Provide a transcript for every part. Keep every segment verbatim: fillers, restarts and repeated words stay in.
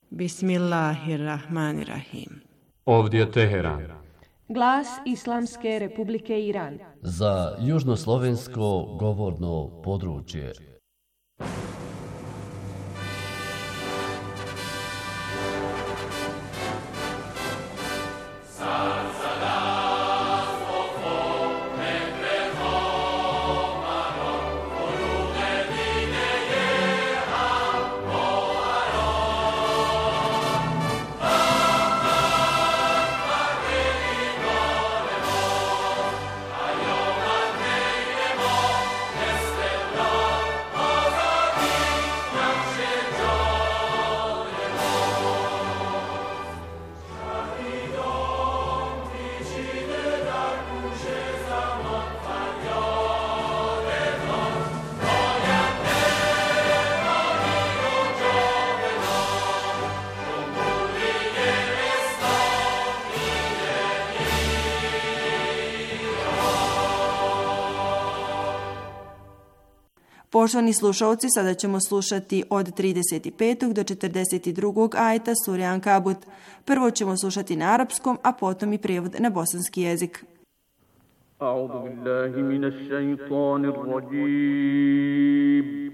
Bismillahirrahmanirrahim. Ovdje Teheran. Glas Islamske Republike Iran. Za južnoslovensko govorno područje. Poštovani slušalci, sada ćemo slušati od trideset petog do četrdeset drugog ajeta sure Ankabut. Prvo ćemo slušati na arapskom, a potom i prijevod na bosanski jezik. A'udhu billahi minash shaitanir rajim.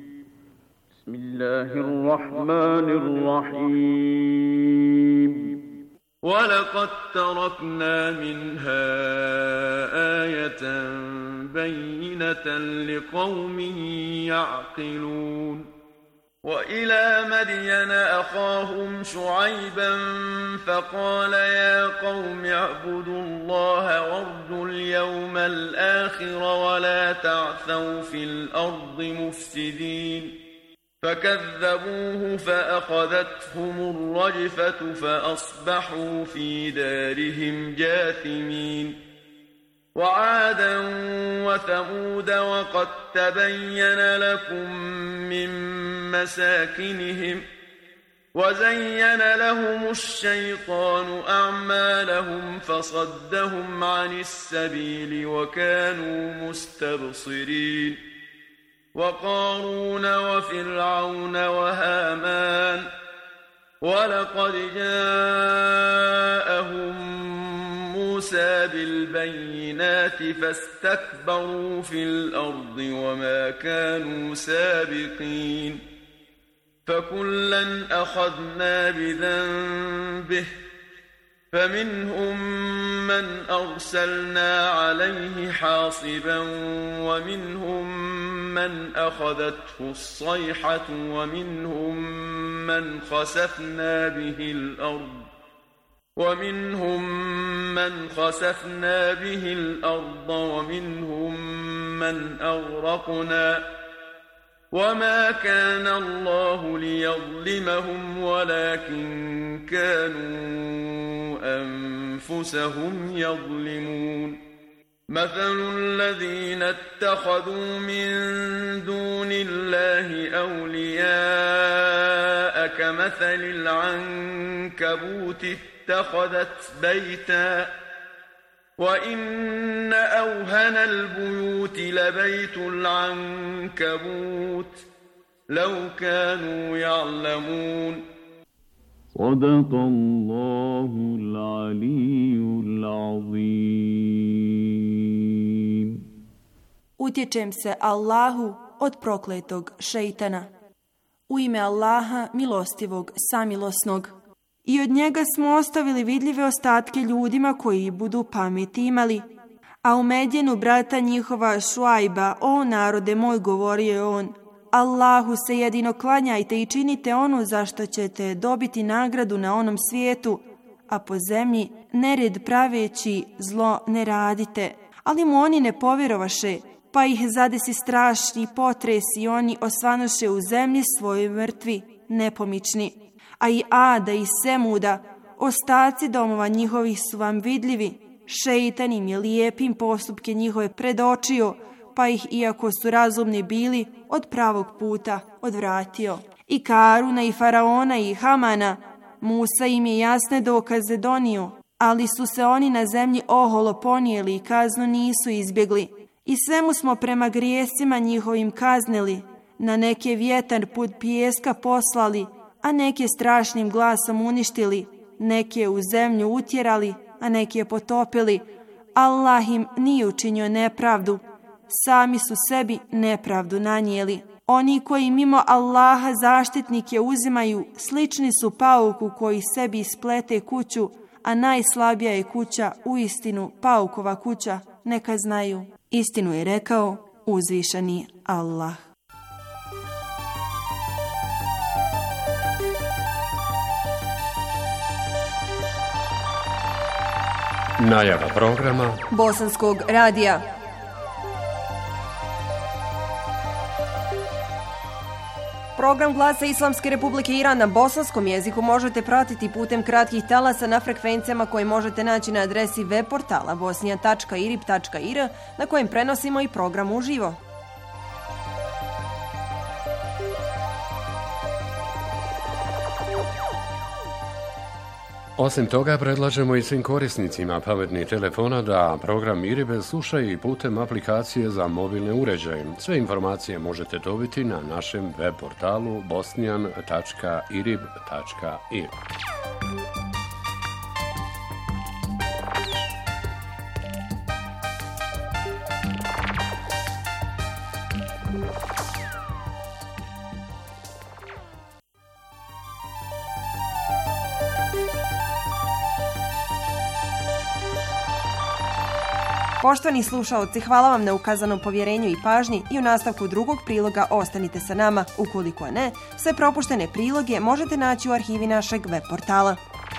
Bismillahirrahmanirrahim. وَلَقَدْ تَرَكْنَا مِنْهَا آيَةً بَيِّنَةً لِقَوْمٍ يَعْقِلُونَ وَإِلَى مَدْيَنَ أَخَاهُمْ شُعَيْبًا فَقَالَ يَا قَوْمِ اعْبُدُوا اللَّهَ وَارْجُوا الْيَوْمَ الْآخِرَ وَلَا تَعْثَوْا فِي الْأَرْضِ مُفْسِدِينَ فكذبوه فأخذتهم الرجفة فأصبحوا في دارهم جاثمين وعادا وثمود وقد تبين لكم من مساكنهم وزين لهم الشيطان أعمالهم فصدهم عن السبيل وكانوا مستبصرين وقارون وفرعون وهامان ولقد جاءهم موسى بالبينات فاستكبروا في الأرض وما كانوا سابقين فكلا أخذنا بذنبه فمنهم من أرسلنا عليه حاصبا ومنهم من أخذته الصيحة ومنهم من خسفنا به الأرض ومنهم من خسفنا به الأرض ومنهم من أغرقنا وما كان الله ليظلمهم ولكن كانوا أنفسهم يظلمون مثل الذين اتخذوا من دون الله أولياء كمثل العنكبوت اتخذت بيتا وإن أوهن البيوت لبيت العنكبوت لو كانوا يعلمون صدق الله العلي العظيم. Utječem se Allahu od prokletog šejtana. U ime Allaha, milostivog, samilosnog. I od njega smo ostavili vidljive ostatke ljudima koji budu pameti imali. A u Medjenu brata njihova Šuajba, o narode moj, govorio je on, Allahu se jedino klanjajte i činite ono za što ćete dobiti nagradu na onom svijetu, a po zemlji nered praveći zlo ne radite. Ali mu oni ne povjerovaše, pa ih zadesi strašni potres i oni osvanoše u zemlji svojoj mrtvi, nepomični. A i Ada i Semuda, ostaci domova njihovih su vam vidljivi. Šejtan im je lijepim postupke njihove predočio, pa ih, iako su razumni bili, od pravog puta odvratio. I Karuna i Faraona i Hamana, Musa im je jasne dokaze donio, ali su se oni na zemlji oholo ponijeli i kaznu nisu izbjegli. I svemu smo prema grijesima njihovim kaznili, na neke vjetar put pijeska poslali, a neke strašnim glasom uništili, neke u zemlju utjerali, a neke potopili. Allah im nije učinio nepravdu, sami su sebi nepravdu nanijeli. Oni koji mimo Allaha zaštitnike uzimaju, slični su pauku koji sebi isplete kuću, a najslabija je kuća uistinu paukova kuća, neka znaju. Istinu je rekao uzvišeni Allah. Najava programa Bosanskog radija. Program Glasa Islamske Republike Iran na bosanskom jeziku možete pratiti putem kratkih talasa na frekvencijama koje možete naći na adresi web portala bosnija tačka irib tačka ir na kojem prenosimo i program uživo. Osim toga, predlažemo i svim korisnicima pametnih telefona da program Iribe slušaju i putem aplikacije za mobilne uređaje. Sve informacije možete dobiti na našem web portalu bosnijan tačka irib tačka ir. Poštovani slušaoci, hvala vam na ukazanom povjerenju i pažnji i u nastavku drugog priloga ostanite sa nama. Ukoliko ne, sve propuštene priloge možete naći u arhivi našeg web portala.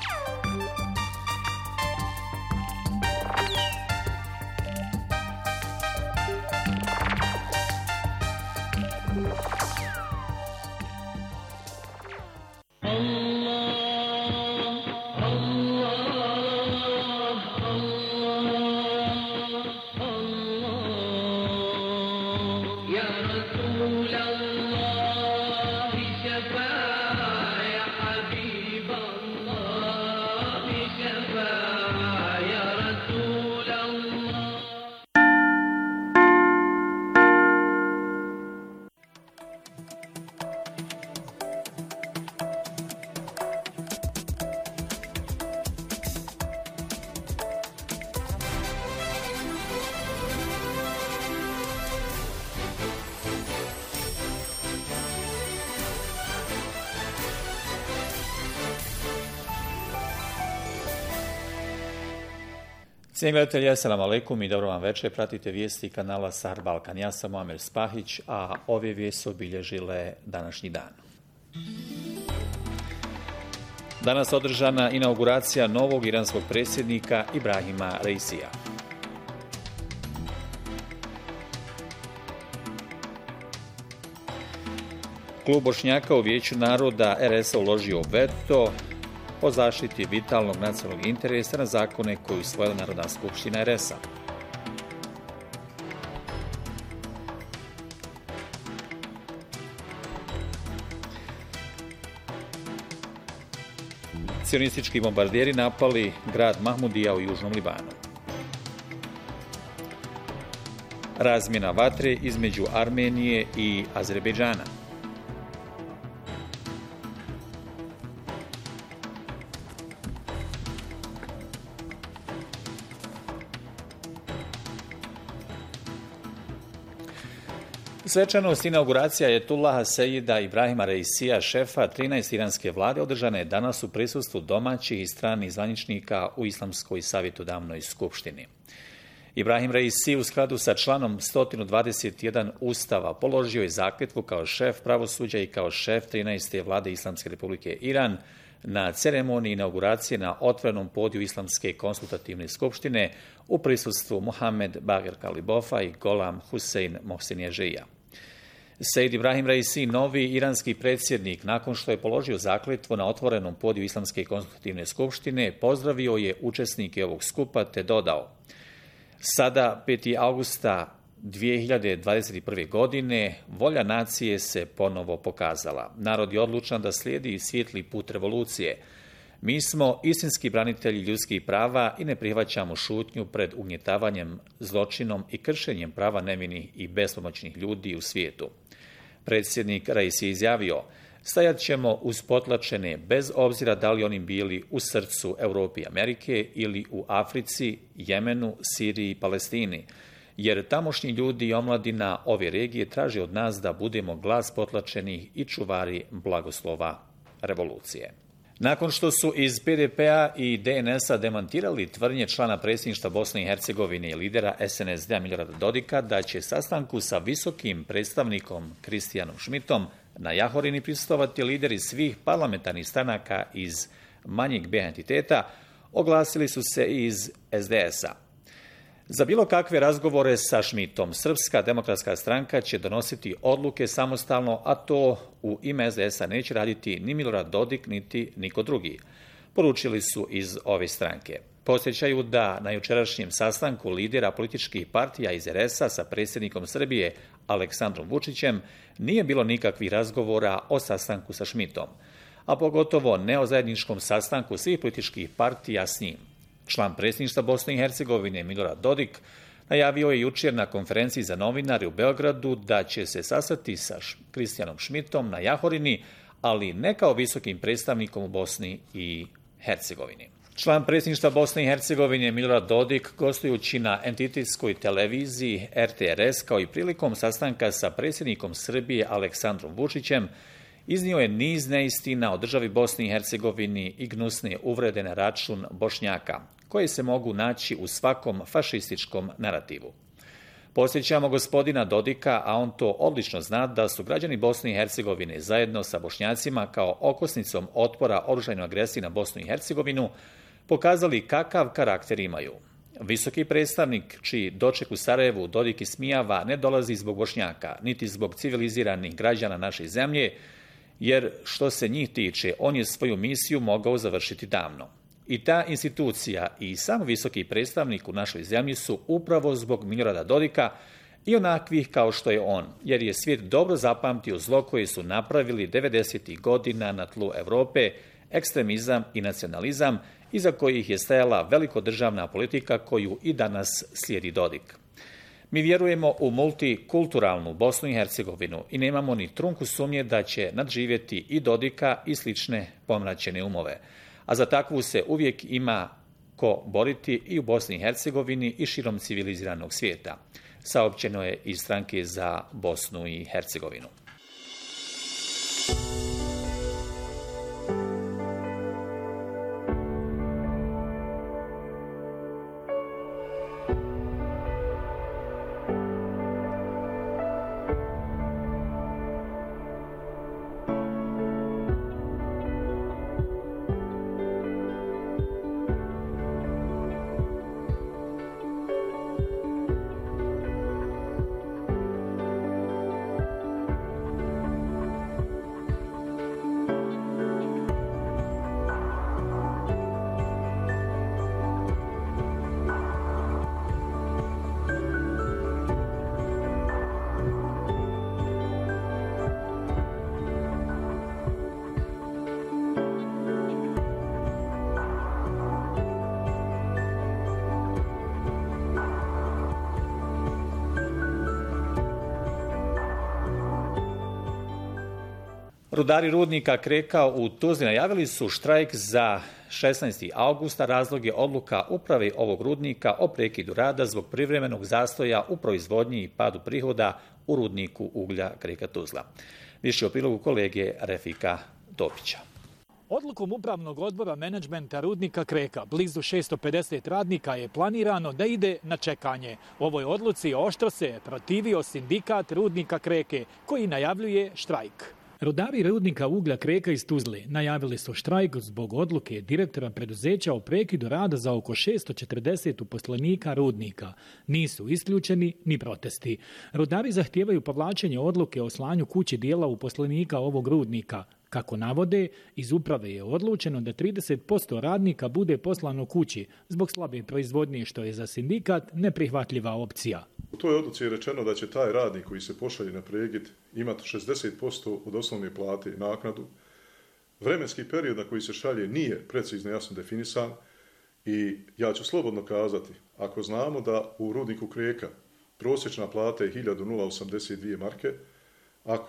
Cijenjeni gledatelji, assalamu alaikum i dobro vam večer. Pratite vijesti kanala Sahar Balkan. Ja sam Muamer Spahić, a ove vijesti obilježile današnji dan. Danas održana inauguracija novog iranskog predsjednika Ibrahima Reisija. Klub Bošnjaka u Vijeću naroda er es a uložio veto o zaštiti vitalnog nacionalnog interesa na zakone koji usvojila Narodna skupština er es a. Sionistički bombarderi napali grad Mahmudija u Južnom Libanu. Razmjena vatre između Armenije i Azerbejdžana. Svečanost inauguracija Ajetullaha Sejida Ibrahima Reisija, šefa trinaeste iranske vlade, održana je danas u prisustvu domaćih i stranih zvaničnika u Islamskoj savjetodavnoj skupštini. Ibrahim Reisi u skladu sa članom sto dvadeset jedan Ustava položio je zakletvu kao šef pravosuđa i kao šef trinaeste vlade Islamske republike Iran na ceremoniji inauguracije na otvorenom podiju Islamske konsultativne skupštine u prisustvu Mohamed Bagher Kalibofa i Golam Husein Mohsenjažeja. Sejid Ibrahim Reisi, novi iranski predsjednik, nakon što je položio zakletvu na otvorenom podiju Islamske konstitutivne skupštine, pozdravio je učesnike ovog skupa te dodao: sada, petog avgusta dvije hiljade dvadeset prve. godine, volja nacije se ponovo pokazala. Narod je odlučan da slijedi svijetli put revolucije. Mi smo istinski branitelji ljudskih prava i ne prihvaćamo šutnju pred ugnjetavanjem, zločinom i kršenjem prava nevinih i bespomoćnih ljudi u svijetu. Predsjednik Reisi je izjavio: Stajat ćemo uz potlačene bez obzira da li oni bili u srcu Europe i Amerike ili u Africi, Jemenu, Siriji i Palestini, jer tamošnji ljudi i omladina ove regije traže od nas da budemo glas potlačenih i čuvari blagoslova revolucije. Nakon što su iz P D P-a i D N S-a demantirali tvrdnje člana predsjedništva Bosne i Hercegovine i lidera S N S D-a Milorada Dodika da će sastanku sa visokim predstavnikom Kristijanom Šmitom na Jahorini prisustvovati lideri svih parlamentarnih stranaka iz manjeg B entiteta, oglasili su se i iz S D S-a. Za bilo kakve razgovore sa Šmitom, Srpska demokratska stranka će donositi odluke samostalno, a to u ime S D S-a neće raditi ni Milorad Dodik, niti niko drugi, poručili su iz ove stranke. Podsjećaju da na jučerašnjem sastanku lidera političkih partija iz R S-a sa predsjednikom Srbije Aleksandrom Vučićem nije bilo nikakvih razgovora o sastanku sa Šmitom, a pogotovo ne o zajedničkom sastanku svih političkih partija s njim. Član predsjedništva Bosne i Hercegovine Milorad Dodik najavio je jučer na konferenciji za novinare u Beogradu da će se sastati sa Kristijanom Šmitom na Jahorini, ali ne kao visokim predstavnikom u Bosni i Hercegovini. Član predsjedništva Bosne i Hercegovine Milorad Dodik, gostujući na entitetskoj televiziji R T R S kao i prilikom sastanka sa predsjednikom Srbije Aleksandrom Vučićem, iznio je niz neistina o državi Bosni i Hercegovini i gnusne uvrede na račun Bošnjaka, koje se mogu naći u svakom fašističkom narativu. Posjećamo gospodina Dodika, a on to odlično zna, da su građani Bosne i Hercegovine zajedno sa Bošnjacima kao okosnicom otpora oružanoj agresiji na Bosnu i Hercegovinu pokazali kakav karakter imaju. Visoki predstavnik, čiji doček u Sarajevu Dodik ismijava, ne dolazi zbog Bošnjaka, niti zbog civiliziranih građana naše zemlje, jer što se njih tiče, on je svoju misiju mogao završiti davno. I ta institucija i sam visoki predstavnik u našoj zemlji su upravo zbog Milorada Dodika i onakvih kao što je on, jer je svijet dobro zapamtio zlo koje su napravili devedesetih godina na tlu Europe, ekstremizam i nacionalizam, iza kojih je stajala velikodržavna politika koju i danas slijedi Dodik. Mi vjerujemo u multikulturalnu Bosnu i Hercegovinu i nemamo ni trunku sumnje da će nadživjeti i Dodika i slične pomračene umove. A za takvu se uvijek ima ko boriti i u Bosni i Hercegovini i širom civiliziranog svijeta, saopćeno je iz stranke za Bosnu i Hercegovinu. Rudari rudnika Kreka u Tuzli najavili su štrajk za šesnaesti avgusta. Razlog je odluka uprave ovog rudnika o prekidu rada zbog privremenog zastoja u proizvodnji i padu prihoda u rudniku uglja Kreka Tuzla. Više o prilogu kolege Refika Topića. Odlukom upravnog odbora menadžmenta rudnika Kreka, blizu šesto pedeset radnika je planirano da ide na čekanje. Ovoj odluci oštro se protivio sindikat rudnika Kreke, koji najavljuje štrajk. Rudari rudnika uglja Kreka iz Tuzle najavili su štrajk zbog odluke direktora preduzeća o prekidu rada za oko šesto četrdeset uposlenika rudnika. Nisu isključeni ni protesti. Rudari zahtijevaju povlačenje odluke o slanju kući dijela uposlenika ovog rudnika. Kako navode, iz uprave je odlučeno da trideset posto radnika bude poslano kući zbog slabe proizvodnje, što je za sindikat neprihvatljiva opcija. U toj odluci je rečeno da će taj radnik koji se pošalje na prekid imati šezdeset posto od osnovne plate naknadu. Vremenski period na koji se šalje nije precizno jasno definisan i ja ću slobodno kazati, ako znamo da u rudniku Kreka prosječna plata je hiljadu osamdeset dvije marke, ako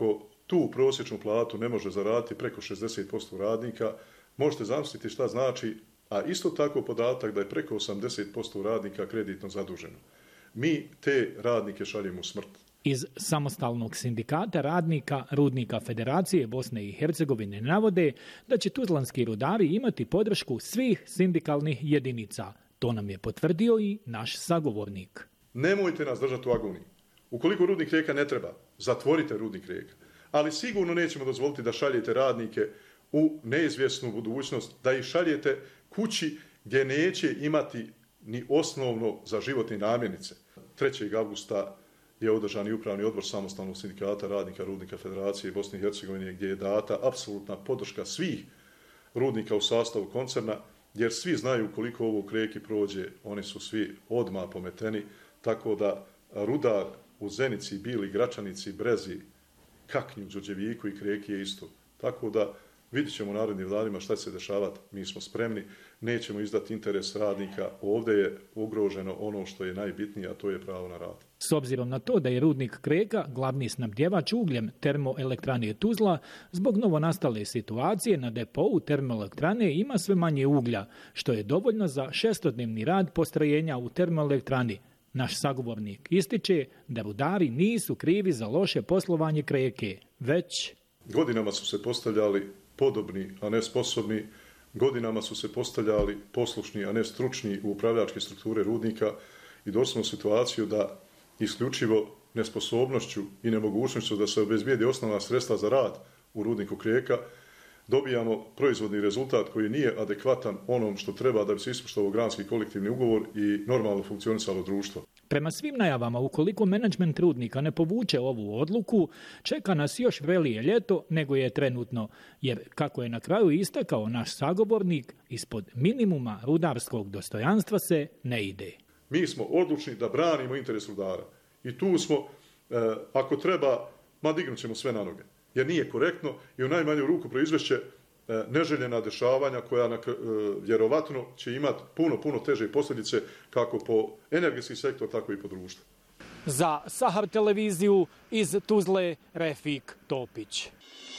tu prosječnu platu ne može zaraditi preko šezdeset posto radnika, možete zamisliti šta znači, a isto tako podatak da je preko osamdeset posto radnika kreditno zaduženo. Mi te radnike šaljemo u smrt. Iz samostalnog sindikata radnika Rudnika Federacije Bosne i Hercegovine navode da će tuzlanski rudari imati podršku svih sindikalnih jedinica. To nam je potvrdio i naš sagovornik. Nemojte nas držati u agoniji. Ukoliko Rudnik Rijeka ne treba, zatvorite Rudnik Rijeka. Ali sigurno nećemo dozvoliti da šaljete radnike u neizvjesnu budućnost, da ih šaljete kući gdje neće imati ni osnovno za životne namirnice. trećeg avgusta je održan i upravni odbor samostalnog sindikata radnika Rudnika Federacije Bosne i Hercegovine gdje je data apsolutna podrška svih rudnika u sastavu koncerna, jer svi znaju koliko ovo u Rijeki prođe, oni su svi odmah pometeni, tako da rudar u Zenici, Bili, Gračanici, Brezi, Kaknju, Đurđeviku i Rijeki je isto. Tako da vidjet ćemo u narednim danima šta će se dešavati, mi smo spremni, nećemo izdati interes radnika, ovdje je ugroženo ono što je najbitnije, a to je pravo na rad. S obzirom na to da je Rudnik Kreka glavni snabdjevač ugljem termoelektrane Tuzla, zbog novonastale situacije na depou termoelektrane ima sve manje uglja, što je dovoljno za šestodnevni rad postrojenja u termoelektrani. Naš sagovornik ističe da rudari nisu krivi za loše poslovanje Kreke, već... Godinama su se postavljali podobni, a ne sposobni, godinama su se postavljali poslušni, a ne stručni u upravljačke strukture rudnika i došli smo u situaciju da isključivo nesposobnošću i nemogućnošću da se obezbijedi osnovna sredstva za rad u rudniku Rijeka dobijamo proizvodni rezultat koji nije adekvatan onom što treba da bi se ispoštovao granski kolektivni ugovor i normalno funkcionisalo društvo. Prema svim najavama, ukoliko menadžment rudnika ne povuče ovu odluku, čeka nas još vrelije ljeto nego je trenutno, jer kako je na kraju istakao naš sagovornik, ispod minimuma rudarskog dostojanstva se ne ide. Mi smo odlučni da branimo interes rudara i tu smo, eh, ako treba, ma dignut ćemo sve na noge, jer nije korektno i u najmanju ruku proizvešće neželjena dešavanja koja na, vjerovatno će imati puno, puno teže posljedice kako po energetski sektor, tako i po društvu. Za Sahar televiziju iz Tuzle, Refik Topić.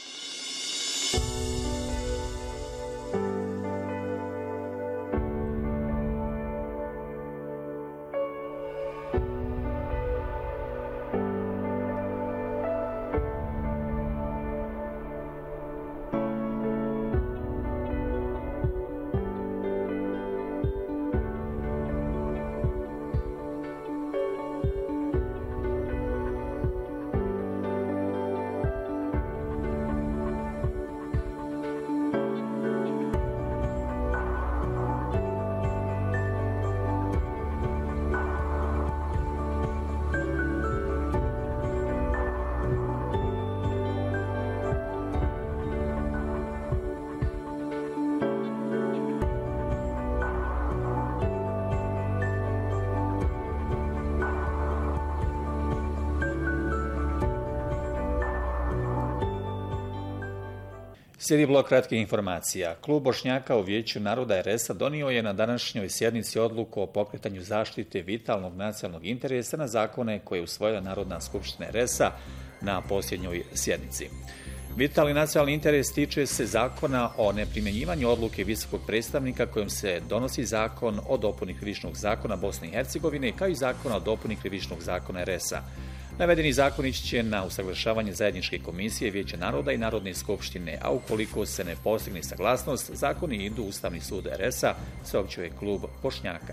Slijedi blok kratkih informacija. Klub Bošnjaka u Vijeću naroda er es a donio je na današnjoj sjednici odluku o pokretanju zaštite vitalnog nacionalnog interesa na zakone koje je usvojila Narodna skupština er es a na posljednjoj sjednici. Vitalni nacionalni interes tiče se zakona o neprimjenjivanju odluke visokog predstavnika kojom se donosi zakon o dopuni krivičnog zakona Bosne i Hercegovine kao i zakona o dopuni krivičnog zakona er es a. Navedeni zakon ići će na usaglašavanje zajedničke komisije Vijeća naroda i Narodne skupštine, a ukoliko se ne postigne saglasnost, zakoni idu u Ustavni sud er es a, saopćuje klub Bošnjaka.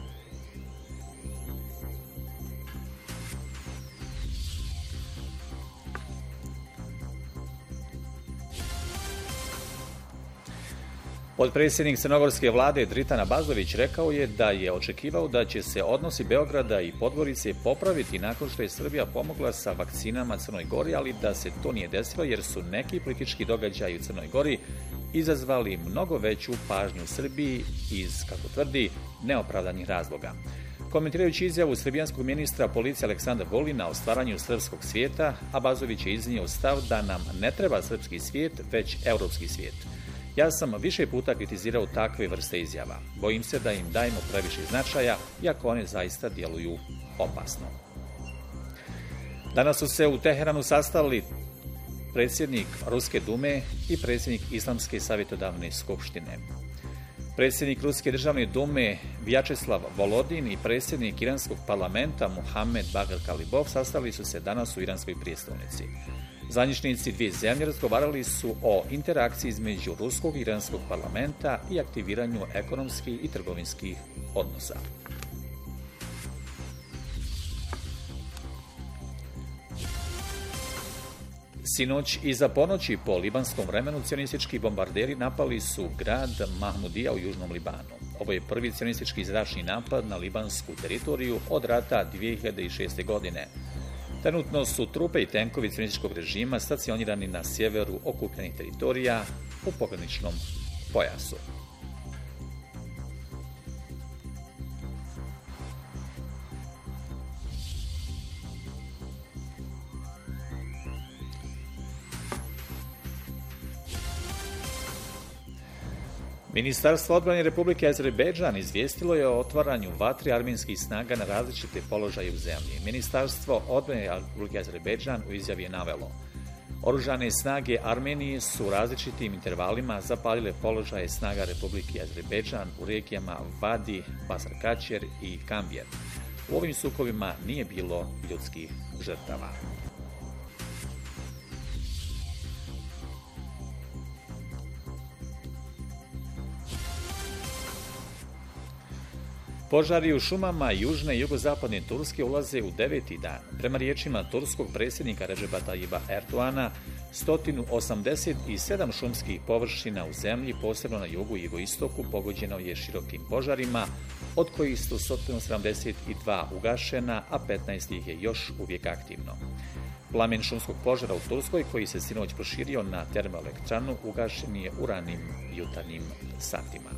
Potpredsjednik crnogorske vlade Dritan Abazović rekao je da je očekivao da će se odnosi Beograda i Podgorice popraviti nakon što je Srbija pomogla sa vakcinama Crnoj Gori, ali da se to nije desilo jer su neki politički događaji u Crnoj Gori izazvali mnogo veću pažnju Srbiji iz, kako tvrdi, neopravdanih razloga. Komentirajući izjavu srbijanskog ministra policije Aleksandra Vulina o stvaranju srpskog svijeta, Abazović je iznio stav da nam ne treba srpski svijet, već europski svijet. Ja sam više puta kritizirao takve vrste izjava. Bojim se da im dajemo previše značaja, iako one zaista djeluju opasno. Danas su se u Teheranu sastali predsjednik Ruske dume i predsjednik Islamske savjetodavne skupštine. Predsjednik Ruske državne dume Vjačeslav Volodin i predsjednik Iranskog parlamenta Muhammed Bagher Kalibov sastali su se danas u iranskoj prijestolnici. Zvaničnici dvije zemlje razgovarali su o interakciji između Ruskog i Iranskog parlamenta i aktiviranju ekonomskih i trgovinskih odnosa. Sinoć iza ponoći po libanskom vremenu cionistički bombarderi napali su grad Mahmudija u južnom Libanu. Ovo je prvi cionistički zračni napad na libansku teritoriju od rata dvije hiljade šeste. godine. Trenutno su trupe i tenkovi cionističkog režima stacionirani na sjeveru okupljenih teritorija u pograničnom pojasu. Ministarstvo odbrane Republike Azerbejdžan izvijestilo je o otvaranju vatre armenskih snaga na različite položaje u zemlji. Ministarstvo odbrane Republike Azerbejdžan u izjavi je navelo: oružane snage Armenije su u različitim intervalima zapalile položaje snaga Republike Azerbejdžan u regijama Vadi, Basarkačer i Kambjer. U ovim sukobima nije bilo ljudskih žrtava. Požari u šumama južne i jugozapadne Turske ulaze u deveti dan. Prema riječima turskog predsjednika Redžepa Tajiba Erdoana, sto osamdeset sedam šumskih površina u zemlji, posebno na jugu i jugoistoku, pogođeno je širokim požarima, od kojih su sto sedamdeset dva ugašena, a petnaest ih je još uvijek aktivno. Plamen šumskog požara u Turskoj, koji se sinoć proširio na termoelektranu, ugašen je u ranim jutarnjim satima.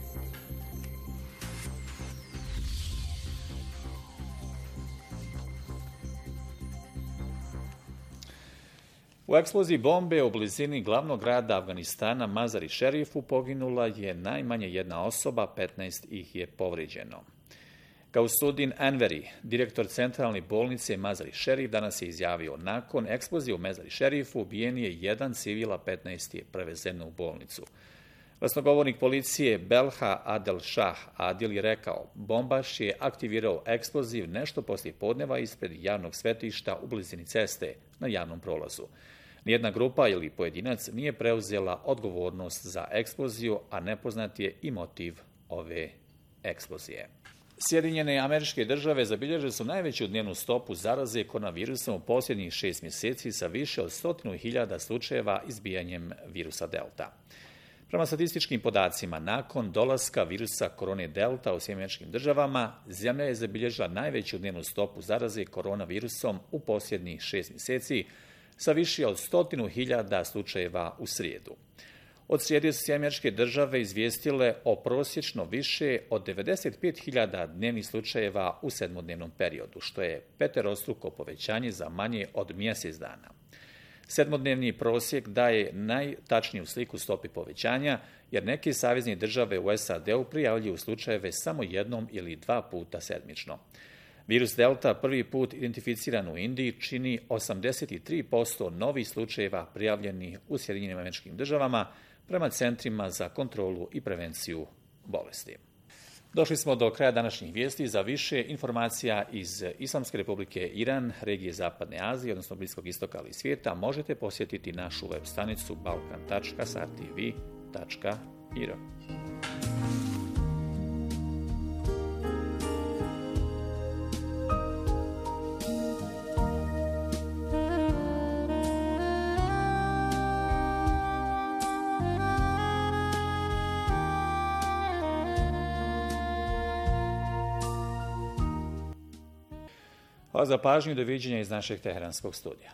U eksploziji bombe u blizini glavnog grada Afganistana Mazar-i Šerifu poginula je najmanje jedna osoba, petnaest ih je povrijeđeno. Gausudin Enveri, direktor centralne bolnice Mazar-i Šerif, danas je izjavio: nakon eksplozije u Mazar-i Šerifu ubijen je jedan civil, a petnaest je prevezeno u bolnicu. Glasnogovornik policije Belha Adel Shah Adil je rekao: bombaš je aktivirao eksploziv nešto poslije podneva ispred javnog svetišta u blizini ceste na javnom prolazu. Nijedna grupa ili pojedinac nije preuzela odgovornost za eksploziju, a nepoznat je i motiv ove eksplozije. Sjedinjene Američke Države zabilježile su najveću dnevnu stopu zaraze koronavirusom u posljednjih šest mjeseci sa više od stotinu hiljada slučajeva izbijanjem virusa Delta. Prema statističkim podacima, nakon dolaska virusa korone Delta u Sjedinjenim Američkim Državama, zemlja je zabilježila najveću dnevnu stopu zaraze koronavirusom u posljednjih šest mjeseci sa više od stotinu hiljada slučajeva u srijedu. Od srijede su Sjedinjene Američke Države izvijestile o prosječno više od devedeset pet hiljada dnevnih slučajeva u sedmodnevnom periodu, što je peterostruko povećanje za manje od mjesec dana. Sedmodnevni prosjek daje najtačniju sliku stopi povećanja, jer neke savezne države u S A D-u prijavljuju slučajeve samo jednom ili dva puta sedmično. Virus Delta, prvi put identificiran u Indiji, čini osamdeset tri posto novih slučajeva prijavljenih u Sjedinjenim Američkim Državama prema centrima za kontrolu i prevenciju bolesti. Došli smo do kraja današnjih vijesti. Za više informacija iz Islamske Republike Iran, regije Zapadne Azije, odnosno Bliskog istoka ali i svijeta, možete posjetiti našu web stranicu balkan tačka sartv tačka ir. Hvala za pažnju i doviđenja iz našeg teheranskog studija.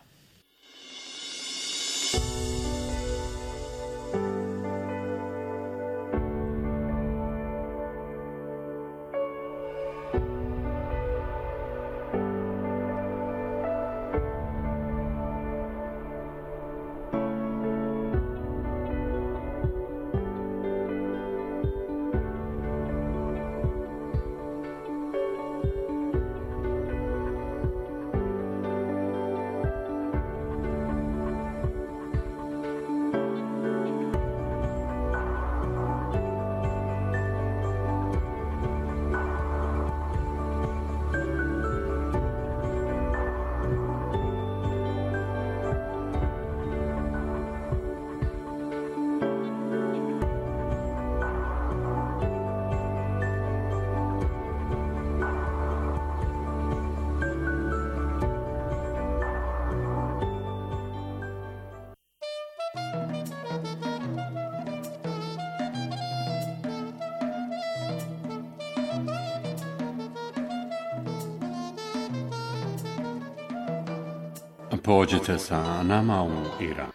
Pođite sa nama u Iran.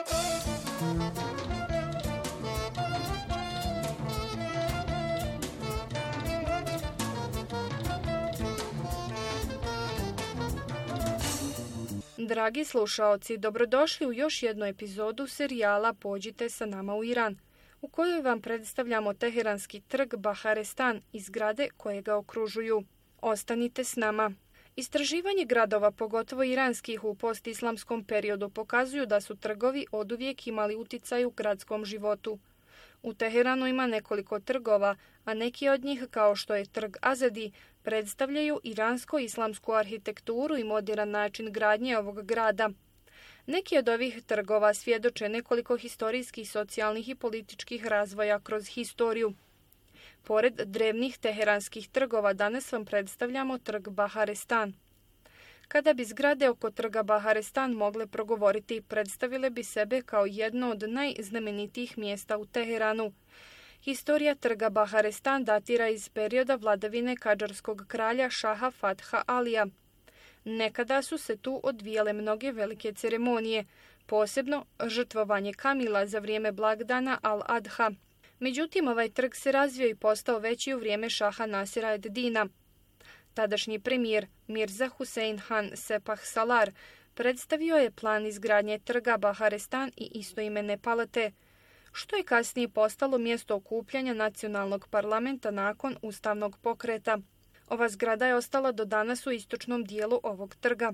Dragi slušaoci, dobrodošli u još jednu epizodu serijala Pođite sa nama u Iran, u kojoj vam predstavljamo teheranski trg Baharestan i zgrade koje ga okružuju. Ostanite s nama. Istraživanje gradova, pogotovo iranskih u postislamskom periodu, pokazuju da su trgovi oduvijek imali uticaj u gradskom životu. U Teheranu ima nekoliko trgova, a neki od njih, kao što je trg Azadi, predstavljaju iransko-islamsku arhitekturu i moderan način gradnje ovog grada. Neki od ovih trgova svjedoče nekoliko historijskih, socijalnih i političkih razvoja kroz historiju. Pored drevnih teheranskih trgova, danas vam predstavljamo trg Baharestan. Kada bi zgrade oko trga Baharestan mogle progovoriti, predstavile bi sebe kao jedno od najznamenitijih mjesta u Teheranu. Historija trga Baharestan datira iz perioda vladavine kadžarskog kralja Šaha Fatha Alija. Nekada su se tu odvijale mnoge velike ceremonije, posebno žrtvovanje kamila za vrijeme blagdana Al-Adha. Međutim, ovaj trg se razvio i postao veći u vrijeme šaha Nasira ed-Dina. Tadašnji premijer Mirza Husein Han Sepah-Salar predstavio je plan izgradnje trga Baharestan i istoimene palate, što je kasnije postalo mjesto okupljanja nacionalnog parlamenta nakon ustavnog pokreta. Ova zgrada je ostala do danas u istočnom dijelu ovog trga.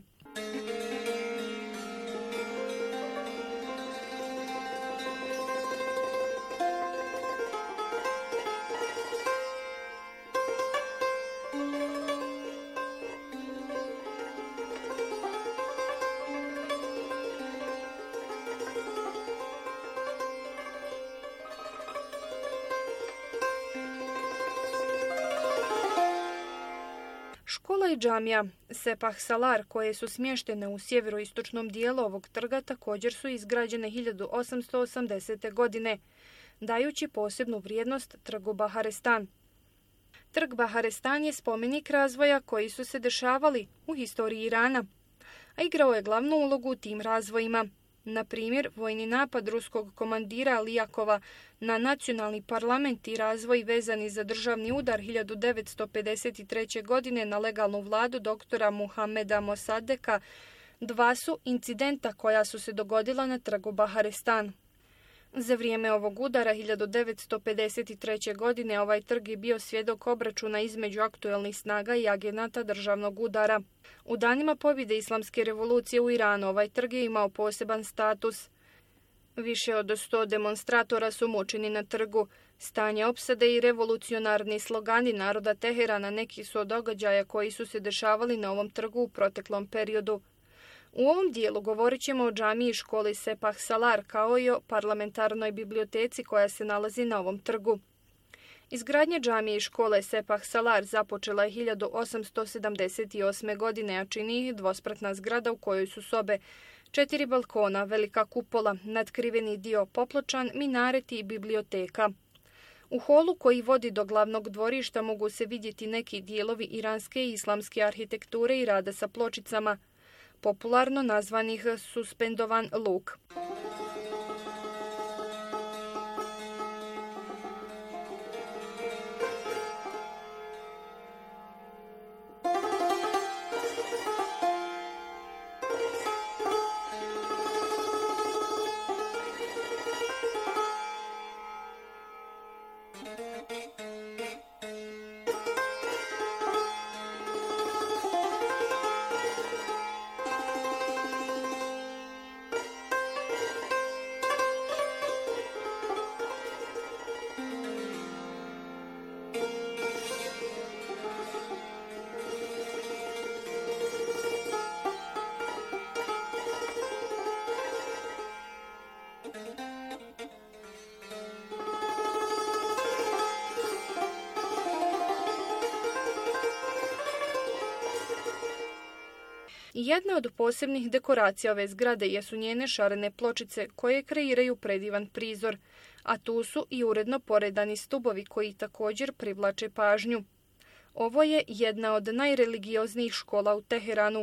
Škola i džamija Sepah-Salar, koje su smještene u sjeveroistočnom dijelu ovog trga, također su izgrađene hiljadu osamsto osamdesete. godine, dajući posebnu vrijednost trgu Baharestan. Trg Baharestan je spomenik razvoja koji su se dešavali u historiji Irana, a igrao je glavnu ulogu u tim razvojima. Na primjer, vojni napad ruskog komandira Lijakova na nacionalni parlament i razvoj vezani za državni udar hiljadu devetsto pedeset treće. godine na legalnu vladu doktora Muhameda Mosadeka dva su incidenta koja su se dogodila na trgu Baharestan. Za vrijeme ovog udara hiljadu devetsto pedeset treće. godine ovaj trg je bio svjedok obračuna između aktuelnih snaga i agenata državnog udara. U danima pobjede Islamske revolucije u Iranu ovaj trg je imao poseban status. Više od sto demonstratora su mučeni na trgu. Stanje opsade i revolucionarni slogani naroda Teherana neki su od događaja koji su se dešavali na ovom trgu u proteklom periodu. U ovom dijelu govorit ćemo o džamiji školi Sepah-Salar kao i o parlamentarnoj biblioteci koja se nalazi na ovom trgu. Izgradnja džamije i škole Sepah-Salar započela je hiljadu osamsto sedamdeset osme. godine, a čini ih dvospratna zgrada u kojoj su sobe, četiri balkona, velika kupola, natkriveni dio popločan, minareti i biblioteka. U holu koji vodi do glavnog dvorišta mogu se vidjeti neki dijelovi iranske i islamske arhitekture i rada sa pločicama, popularno nazvanih suspendovan luk. Jedna od posebnih dekoracija ove zgrade jesu njene šarene pločice koje kreiraju predivan prizor, a tu su i uredno poredani stubovi koji također privlače pažnju. Ovo je jedna od najreligioznijih škola u Teheranu.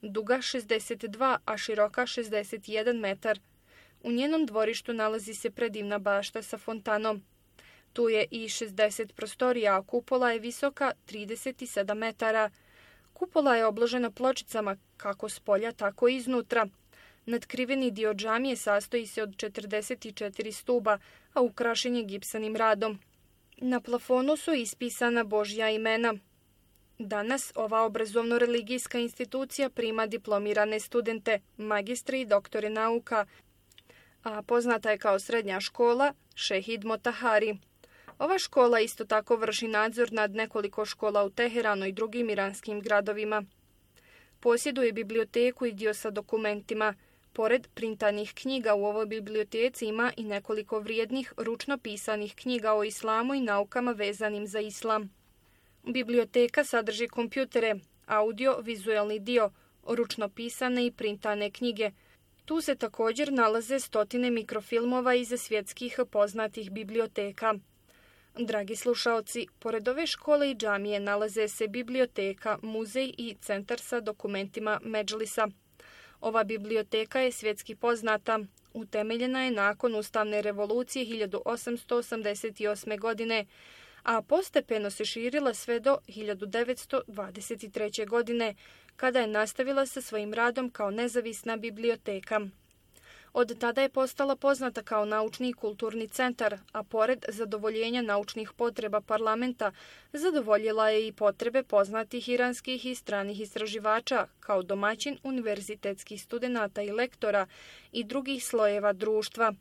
duga šezdeset dva, a široka šezdeset jedan metar. U njenom dvorištu nalazi se predivna bašta sa fontanom. Tu je i šezdeset prostorija, a kupola je visoka trideset sedam metara. Kupola je obložena pločicama kako s polja, tako i iznutra. Nadkriveni dio džamije sastoji se od četrdeset četiri stuba, a ukrašen je gipsanim radom. Na plafonu su ispisana Božja imena. Danas ova obrazovno-religijska institucija prima diplomirane studente, magistre i doktore nauka, a poznata je kao srednja škola Šehid Motahari. Ova škola isto tako vrši nadzor nad nekoliko škola u Teheranu i drugim iranskim gradovima. Posjeduje biblioteku i dio sa dokumentima. Pored printanih knjiga u ovoj biblioteci ima i nekoliko vrijednih ručno pisanih knjiga o islamu i naukama vezanim za islam. Biblioteka sadrži kompjutere, audio-vizualni dio, ručno pisane i printane knjige. Tu se također nalaze stotine mikrofilmova iz svjetskih poznatih biblioteka. Dragi slušaoci, pored ove škole i džamije nalaze se biblioteka, muzej i centar sa dokumentima Medžlisa. Ova biblioteka je svjetski poznata. Utemeljena je nakon Ustavne revolucije hiljadu osamsto osamdeset osme. godine, a postepeno se širila sve do hiljadu devetsto dvadeset treće. godine, kada je nastavila sa svojim radom kao nezavisna biblioteka. Od tada je postala poznata kao naučni i kulturni centar, a pored zadovoljenja naučnih potreba parlamenta, zadovoljila je i potrebe poznatih iranskih i stranih istraživača, kao domaćin univerzitetskih studenata i lektora i drugih slojeva društva.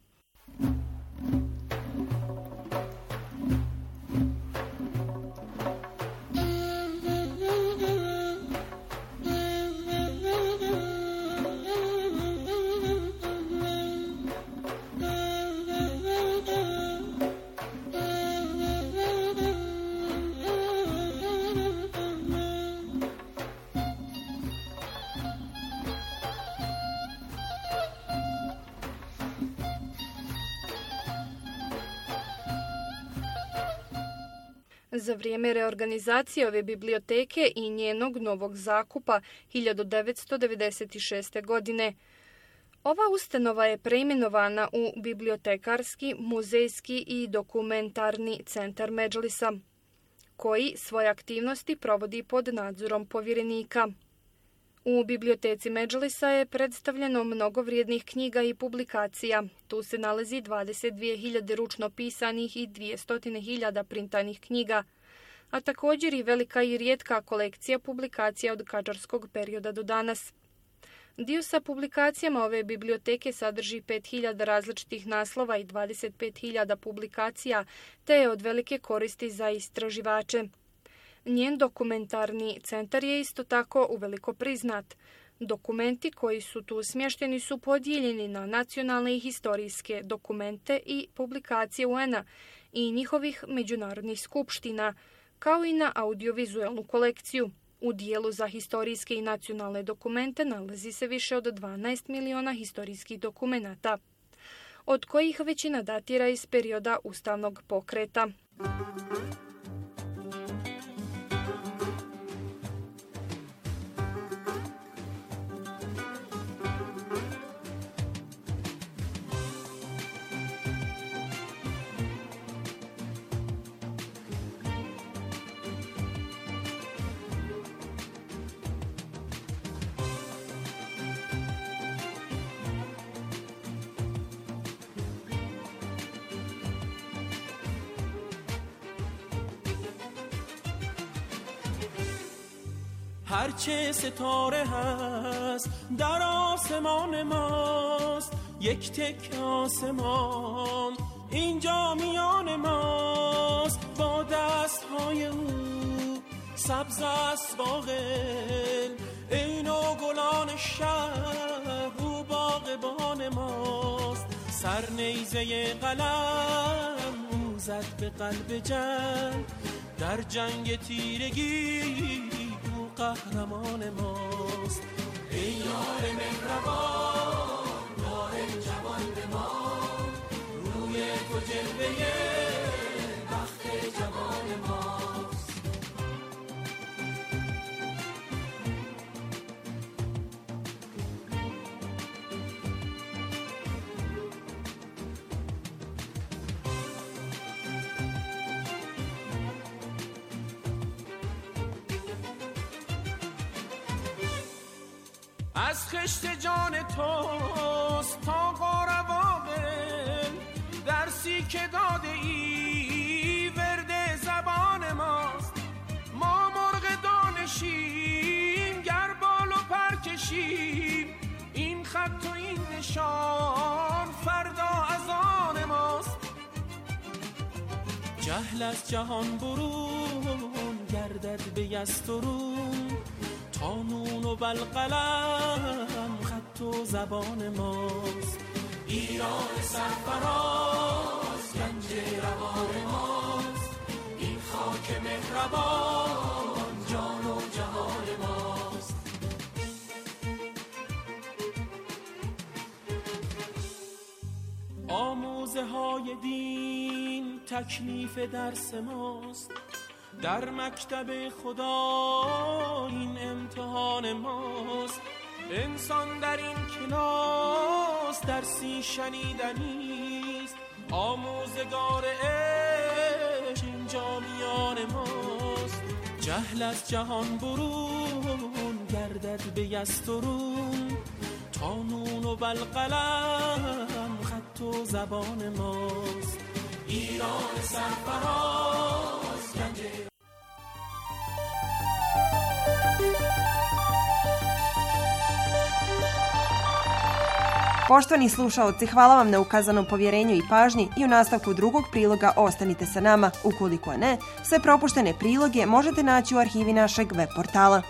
Za vrijeme reorganizacije ove biblioteke i njenog novog zakupa hiljadu devetsto devedeset šeste. godine, ova ustanova je preimenovana u Bibliotekarski, muzejski i dokumentarni centar Medžlisa, koji svoje aktivnosti provodi pod nadzorom povjerenika. U biblioteci Medžlisa je predstavljeno mnogo vrijednih knjiga i publikacija. Tu se nalazi dvadeset dvije hiljade ručno pisanih i dvjesto hiljada printanih knjiga, a također i velika i rijetka kolekcija publikacija od kadžarskog perioda do danas. Dio sa publikacijama ove biblioteke sadrži pet hiljada različitih naslova i dvadeset pet hiljada publikacija, te je od velike koristi za istraživače. Njen dokumentarni centar je isto tako uveliko priznat. Dokumenti koji su tu smješteni su podijeljeni na nacionalne i historijske dokumente i publikacije U N-a i njihovih međunarodnih skupština, kao i na audiovizualnu kolekciju. U dijelu za historijske i nacionalne dokumente nalazi se više od dvanaest miliona historijskih dokumenata, od kojih većina datira iz perioda ustavnog pokreta. هرچه ستاره هست در آسمان ماست، یک تک آسمان اینجا میان ماست. با دستهای او سبز است باغل، عین و گلان شهر او باغبان ماست. سر نیزه قلم او زد به قلب جنگ، در جنگ تیرگی قهرمان ماست. ای یار مهربان، یار جوان به ما، روی تو جلوه بخت جوان ماست. از خشت جان توست تا قربابل درسی که داده ای ورد زبان ماست ما مرغ دانشیم گر بال و پر کشیم این خط و این نشان فردا از آن ماست جهل از جهان برون گردد به یسترون تا نون و بلقلم خط و زبان ماست ایران سرفراز گنج روان ماست این خاک مهربان جان و جهان ماست آموزه های دین تکلیف درس ماست در مکتب خدا این امتحان ماست انسان در این کلاس درسی شنیدنیست آموزگار عشق اینجا میان ماست جهل از جهان برون گردد به یسترون تا نون و بلقلم خط و زبان ماست ایران سرفراز گنج. Poštovani slušaoci, hvala vam na ukazanom povjerenju i pažnji i u nastavku drugog priloga ostanite sa nama. Ukoliko ne, sve propuštene priloge možete naći u arhivi našeg web portala.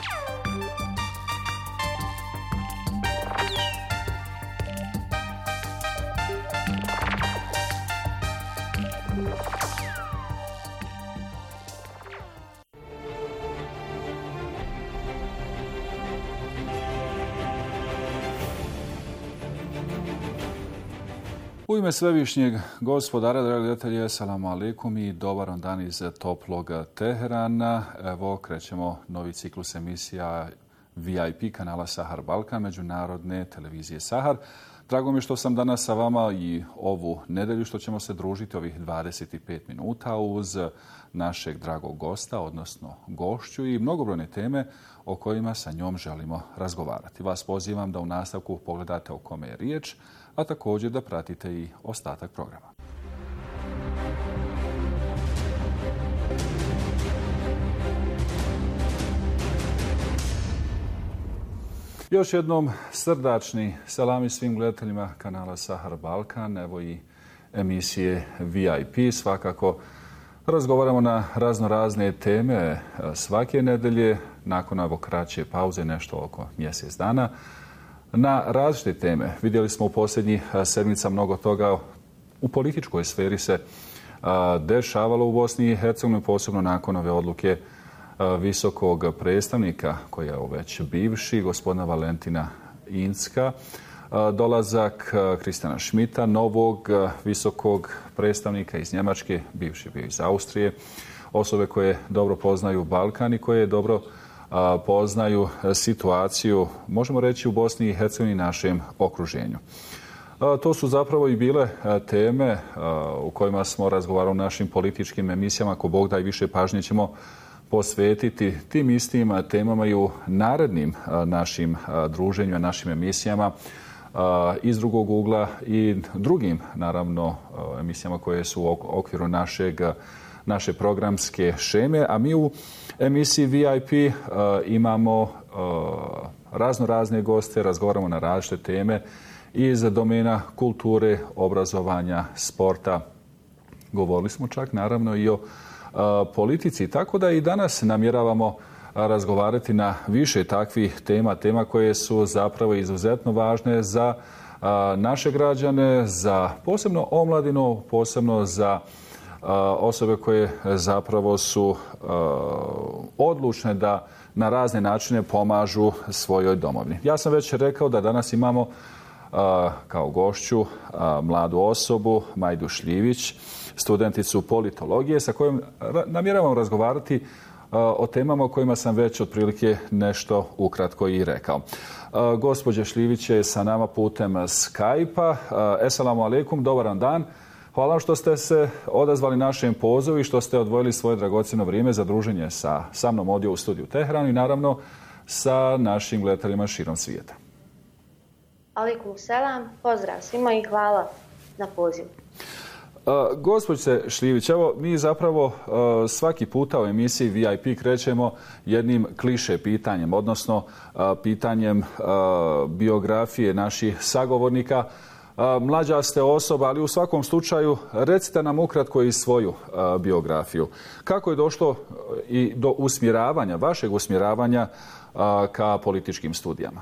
U ime svevišnjeg gospodara, dragi gledatelji, assalamu alaikum i dobar dan iz toplog Teherana. Evo, krećemo novi ciklus emisija V I P kanala Sahar Balkan, međunarodne televizije Sahar. Drago mi je što sam danas sa vama i ovu nedelju što ćemo se družiti ovih dvadeset pet minuta uz našeg dragog gosta, odnosno gošću i mnogobrojne teme o kojima sa njom želimo razgovarati. Vas pozivam da u nastavku pogledate o kome je riječ, a također da pratite i ostatak programa. Još jednom srdačni salami svim gledateljima kanala Sahar Balkan, evo i emisije V I P. Svakako razgovaramo na razno razne teme svake nedelje, nakon ovo kraće pauze, nešto oko mjesec dana, na različite teme. Vidjeli smo u posljednjih sedmica mnogo toga u političkoj sferi se dešavalo u Bosni i Hercegovini, posebno nakon ove odluke visokog predstavnika, koji je već bivši, gospodina Valentina Incka, dolazak Kristijana Schmidta, novog visokog predstavnika iz Njemačke, bivši bio iz Austrije, osobe koje dobro poznaju Balkan i koje dobro poznaju situaciju, možemo reći, u Bosni i Hercegovini i našem okruženju. To su zapravo i bile teme u kojima smo razgovarali u našim političkim emisijama. Ako Bog da, i više pažnje ćemo posvetiti tim istim temama i u narednim našim druženjima, našim emisijama iz drugog ugla i drugim, naravno, emisijama koje su u okviru našeg, naše programske šeme. A mi u emisiji V I P imamo razno razne goste, razgovaramo na različite teme iz domena kulture, obrazovanja, sporta. Govorili smo čak naravno i o politici, tako da i danas namjeravamo razgovarati na više takvih tema, tema koje su zapravo izuzetno važne za naše građane, za posebno omladinu, posebno za osobe koje zapravo su odlučne da na razne načine pomažu svojoj domovini. Ja sam već rekao da danas imamo kao gošću mladu osobu, Majdu Šljivić, studenticu politologije, sa kojom namjeravamo razgovarati o temama o kojima sam već otprilike nešto ukratko i rekao. Gospođa Šljivić je sa nama putem Skype-a. Esselamu alaikum, dobar dan. Hvala vam što ste se odazvali našem pozivu i što ste odvojili svoje dragocjeno vrijeme za druženje sa, sa mnom ovdje u studiju Teheranu i naravno sa našim gledateljima širom svijeta. Alaikum selam, pozdrav svima i hvala na pozivu. Uh, Gospođice Šljivić, evo mi zapravo uh, svaki puta u emisiji V I P krećemo jednim kliše pitanjem, odnosno uh, pitanjem uh, biografije naših sagovornika. Uh, mlađa ste osoba, ali u svakom slučaju recite nam ukratko i svoju uh, biografiju. Kako je došlo uh, i do usmjeravanja, vašeg usmjeravanja uh, ka političkim studijama?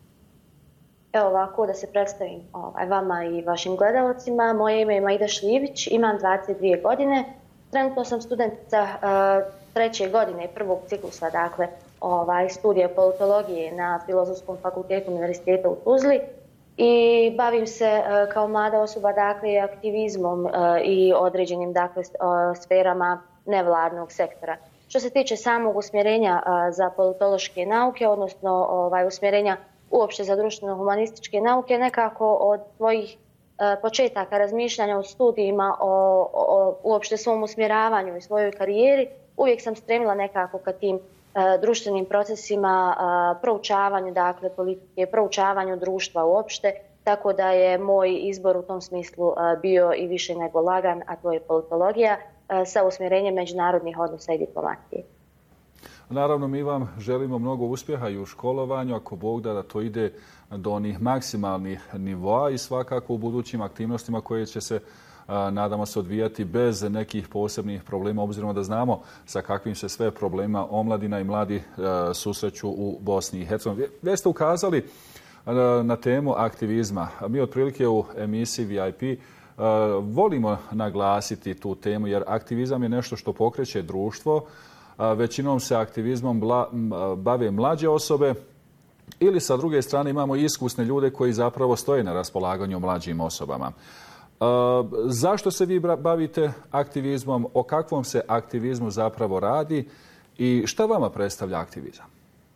Evo ovako da se predstavim ovaj, vama i vašim gledalcima. Moje ime je Maida Šljivić, imam dvadeset dvije godine. Trenutno sam studentica uh, treće godine prvog ciklusa, dakle, ovaj, studija politologije na Filozofskom fakultetu Univerziteta u Tuzli i bavim se uh, kao mlada osoba, dakle, aktivizmom uh, i određenim, dakle, uh, sferama nevladnog sektora. Što se tiče samog usmjerenja uh, za politološke nauke, odnosno ovaj, usmjerenja uopšte za društveno-humanističke nauke, nekako od svojih e, početaka razmišljanja o studijima, o, o uopšte svom usmjeravanju i svojoj karijeri, uvijek sam stremila nekako ka tim e, društvenim procesima, e, proučavanju, dakle, politike, proučavanju društva uopšte, tako da je moj izbor u tom smislu e, bio i više nego lagan, a to je politologija e, sa usmjerenjem međunarodnih odnosa i diplomatije. Naravno, mi vam želimo mnogo uspjeha i u školovanju, ako Bog da, da to ide do onih maksimalnih nivoa i svakako u budućim aktivnostima koje će se, nadamo se, odvijati bez nekih posebnih problema, obzirom da znamo sa kakvim se sve problema omladina i mladi susreću u Bosni i Hercegovini. Već ste ukazali na temu aktivizma. Mi otprilike u emisiji V I P volimo naglasiti tu temu, jer aktivizam je nešto što pokreće društvo. Većinom se aktivizmom bave mlađe osobe ili sa druge strane imamo iskusne ljude koji zapravo stoje na raspolaganju mlađim osobama. Zašto se vi bavite aktivizmom? O kakvom se aktivizmu zapravo radi i šta vama predstavlja aktivizam?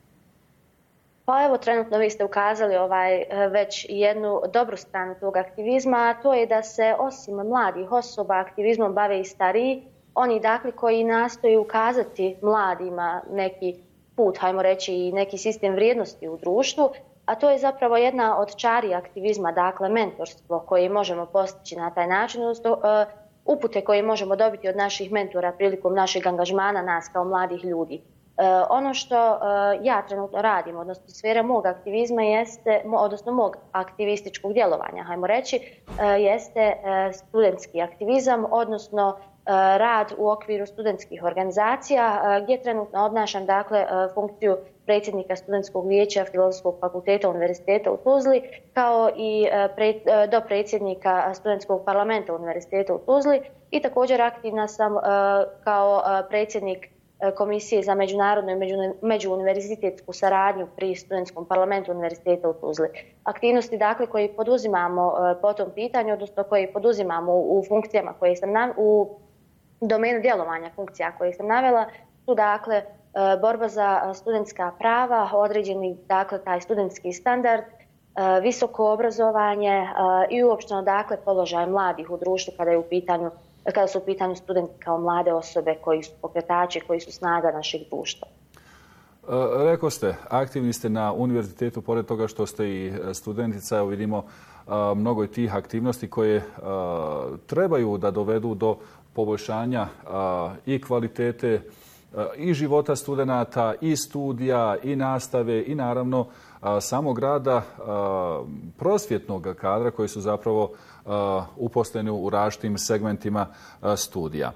Pa evo, trenutno vi ste ukazali ovaj, već jednu dobru stranu tog aktivizma, a to je da se osim mladih osoba aktivizmom bave i stariji, oni, dakle, koji nastoje ukazati mladima neki put, hajmo reći, i neki sistem vrijednosti u društvu, a to je zapravo jedna od čari aktivizma, dakle, mentorstvo koje možemo postići na taj način, odnosno upute koje možemo dobiti od naših mentora prilikom našeg angažmana nas kao mladih ljudi. Ono što ja trenutno radim, odnosno sfera mog aktivizma jeste, odnosno mog aktivističkog djelovanja, hajmo reći, jeste studentski aktivizam, odnosno rad u okviru studentskih organizacija, gdje trenutno obnašam, dakle, funkciju predsjednika studentskog vijeća Filozofskog fakulteta Univerziteta u Tuzli, kao i do predsjednika studentskog parlamenta Univerziteta u Tuzli i također aktivna sam kao predsjednik Komisije za međunarodnu i međuuniverzitetsku saradnju pri studentskom parlamentu Univerziteta u Tuzli. Aktivnosti, dakle, koje poduzimamo po tom pitanju, odnosno koje poduzimamo u funkcijama koje sam nam, u domenu djelovanja funkcija koje sam navela, su, dakle, borba za studentska prava, određeni, dakle, taj studentski standard, visoko obrazovanje i uopšteno, dakle, položaj mladih u društvu kada je u pitanju kada su u pitanju studenti kao mlade osobe koji su pokretači, koji su snaga našeg društva. Rekao ste, aktivni ste na univerzitetu, pored toga što ste i studentica, evo vidimo mnogo je tih aktivnosti koje trebaju da dovedu do poboljšanja i kvalitete i života studenata, i studija, i nastave, i naravno samog rada prosvjetnog kadra koji su zapravo uposleni u različitim segmentima studija.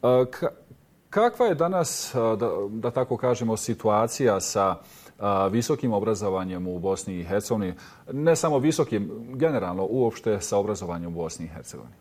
Kakva je danas, da, da tako kažemo, situacija sa visokim obrazovanjem u Bosni i Hercegovini? Ne samo visokim, generalno uopšte sa obrazovanjem u Bosni i Hercegovini.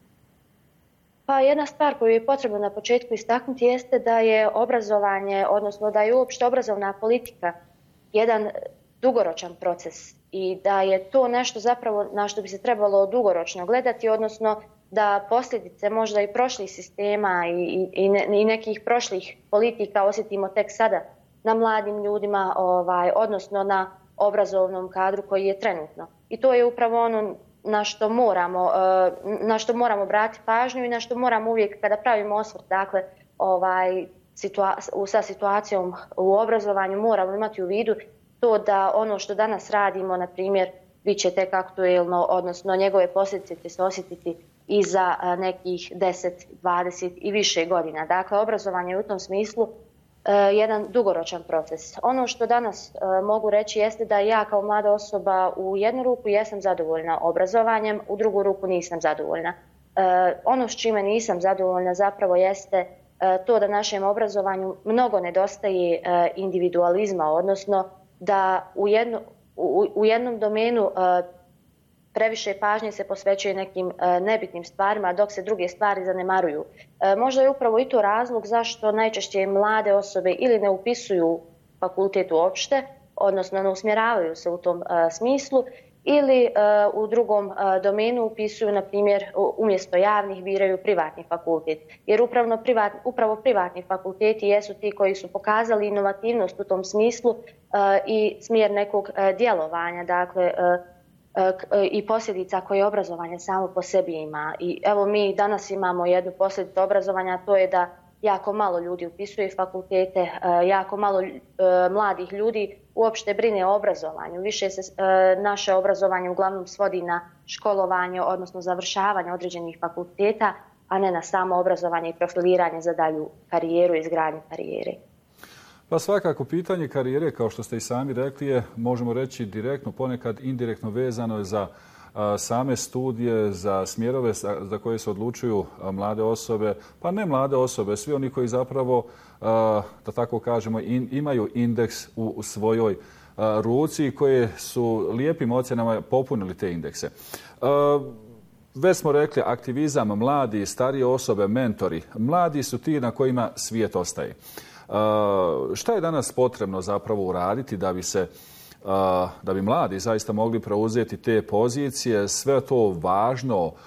Pa jedna stvar koju je potrebno na početku istaknuti jeste da je obrazovanje, odnosno da je uopšte obrazovna politika jedan dugoročan proces i da je to nešto zapravo na što bi se trebalo dugoročno gledati, odnosno da posljedice možda i prošlih sistema i, i, i nekih prošlih politika osjetimo tek sada na mladim ljudima, ovaj, odnosno na obrazovnom kadru koji je trenutno. I to je upravo ono na što moramo, na što moramo brati pažnju i na što moramo uvijek kada pravimo osvrt, dakle, ovaj, sa situacijom u obrazovanju moramo imati u vidu to da ono što danas radimo, na primjer, bit će tek aktuelno, odnosno njegove posljedice će se osjetiti i za nekih deset, dvadeset i više godina. Dakle, obrazovanje je u tom smislu jedan dugoročan proces. Ono što danas mogu reći jeste da ja kao mlada osoba u jednu ruku jesam zadovoljna obrazovanjem, u drugu ruku nisam zadovoljna. Ono s čime nisam zadovoljna zapravo jeste to da našem obrazovanju mnogo nedostaje individualizma, odnosno da u, jedno, u, u jednom domenu previše pažnje se posvećuje nekim nebitnim stvarima, dok se druge stvari zanemaruju. Možda je upravo i to razlog zašto najčešće mlade osobe ili ne upisuju fakultet uopšte, odnosno ne usmjeravaju se u tom smislu, ili u drugom domenu upisuju, na primjer, umjesto javnih biraju privatni fakultet. Jer upravo, privat, upravo privatni fakulteti jesu ti koji su pokazali inovativnost u tom smislu i smjer nekog djelovanja, dakle, i posljedica koje obrazovanje samo po sebi ima. I evo mi danas imamo jednu posljedicu obrazovanja, a to je da jako malo ljudi upisuje fakultete, jako malo mladih ljudi uopšte brine o obrazovanju. Više se naše obrazovanje uglavnom svodi na školovanje, odnosno završavanje određenih fakulteta, a ne na samo obrazovanje i profiliranje za dalju karijeru i izgradnju karijere. Pa svakako pitanje karijere, kao što ste i sami rekli, je, možemo reći, direktno, ponekad indirektno vezano je za a, same studije, za smjerove za koje se odlučuju a, mlade osobe, pa ne mlade osobe, svi oni koji zapravo, a, da tako kažemo, in, imaju indeks u, u svojoj a, ruci, koje su lijepim ocjenama popunili te indekse. A, Već smo rekli, aktivizam, mladi, starije osobe, mentori. Mladi su ti na kojima svijet ostaje. Uh, šta je danas potrebno zapravo uraditi da bi se uh, da bi mladi zaista mogli preuzeti te pozicije, sve to važno uh,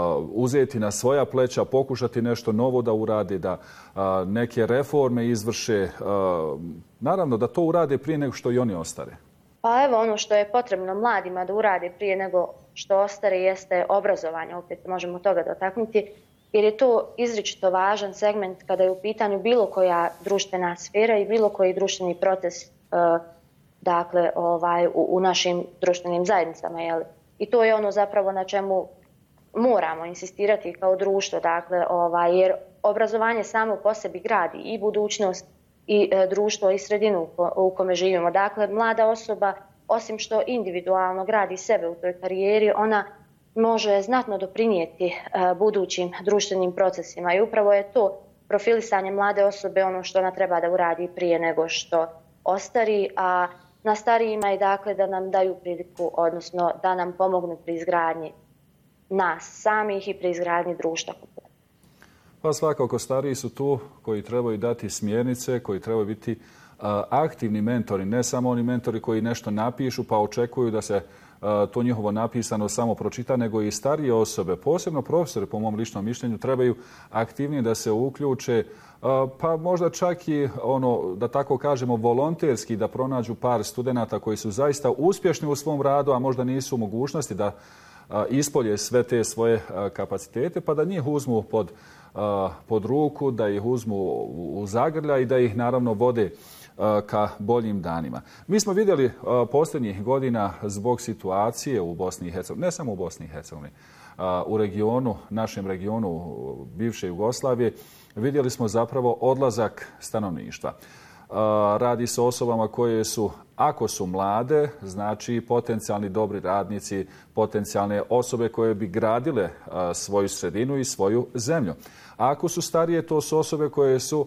uzeti na svoja pleća, pokušati nešto novo da uradi, da uh, neke reforme izvrše, uh, naravno da to urade prije nego što i oni ostare? Pa evo, ono što je potrebno mladima da urade prije nego što ostare jeste obrazovanje, opet možemo toga dotaknuti, jer je to izričito važan segment kada je u pitanju bilo koja društvena sfera i bilo koji društveni proces uh, dakle, ovaj, u, u našim društvenim zajednicama. Jel? I to je ono zapravo na čemu moramo insistirati kao društvo, dakle, ovaj, jer obrazovanje samo po sebi gradi i budućnost i e, društvo i sredinu u, u kome živimo. Dakle, mlada osoba, osim što individualno gradi sebe u toj karijeri, ona može znatno doprinijeti e, budućim društvenim procesima i upravo je to profilisanje mlade osobe ono što ona treba da uradi prije nego što ostari, a na starijima je dakle da nam daju priliku, odnosno da nam pomognu pri izgradnji nas samih i pri izgradnji društva. Pa svakako stariji su tu koji trebaju dati smjernice, koji trebaju biti uh, aktivni mentori, ne samo oni mentori koji nešto napišu pa očekuju da se uh, to njihovo napisano samo pročita, nego i starije osobe, posebno profesori po mom ličnom mišljenju, trebaju aktivnije da se uključe, uh, pa možda čak i ono, da tako kažemo, volonterski da pronađu par studenata koji su zaista uspješni u svom radu, a možda nisu u mogućnosti da uh, ispolje sve te svoje uh, kapacitete, pa da njih uzmu pod pod ruku, da ih uzmu u zagrlja i da ih naravno vode ka boljim danima. Mi smo vidjeli posljednjih godina zbog situacije u Bosni i Hercegovini, ne samo u Bosni i Hercegovini, u regionu, našem regionu bivše Jugoslavije, vidjeli smo zapravo odlazak stanovništva. Radi se o osobama koje su, ako su mlade, znači potencijalni dobri radnici, potencijalne osobe koje bi gradile svoju sredinu i svoju zemlju. A ako su starije, to su osobe koje su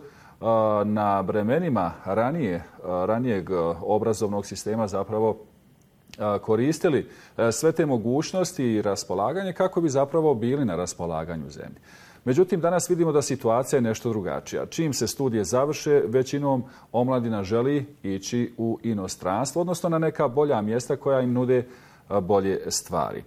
na bremenima ranije, ranijeg obrazovnog sistema zapravo koristili sve te mogućnosti i raspolaganje kako bi zapravo bili na raspolaganju zemlji. Međutim, danas vidimo da situacija je nešto drugačija. Čim se studije završe, većinom omladina želi ići u inostranstvo, odnosno na neka bolja mjesta koja im nude bolje stvari.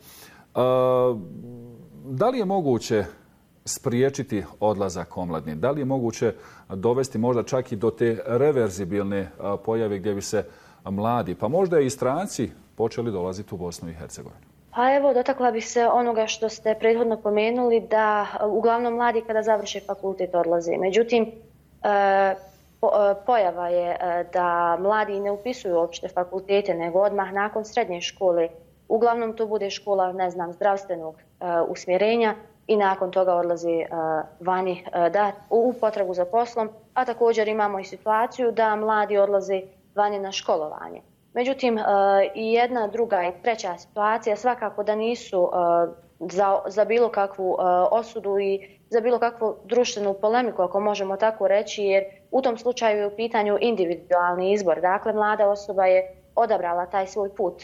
Da li je moguće spriječiti odlazak omladine? Da li je moguće dovesti možda čak i do te reverzibilne pojave gdje bi se mladi, pa možda i stranci, počeli dolaziti u Bosnu i Hercegovinu? Pa evo, dotakla bih se onoga što ste prethodno pomenuli, da uglavnom mladi kada završe fakultet odlaze. Međutim, Pojava je da mladi ne upisuju uopšte fakultete, nego odmah nakon srednje škole. Uglavnom to bude škola, ne znam, zdravstvenog usmjerenja i nakon toga odlazi vani da, u potragu za poslom, a također imamo i situaciju da mladi odlaze vani na školovanje. Međutim, i jedna, druga i treća situacija svakako da nisu za, za bilo kakvu osudu i za bilo kakvu društvenu polemiku, ako možemo tako reći, jer u tom slučaju je u pitanju individualni izbor. Dakle, mlada osoba je odabrala taj svoj put.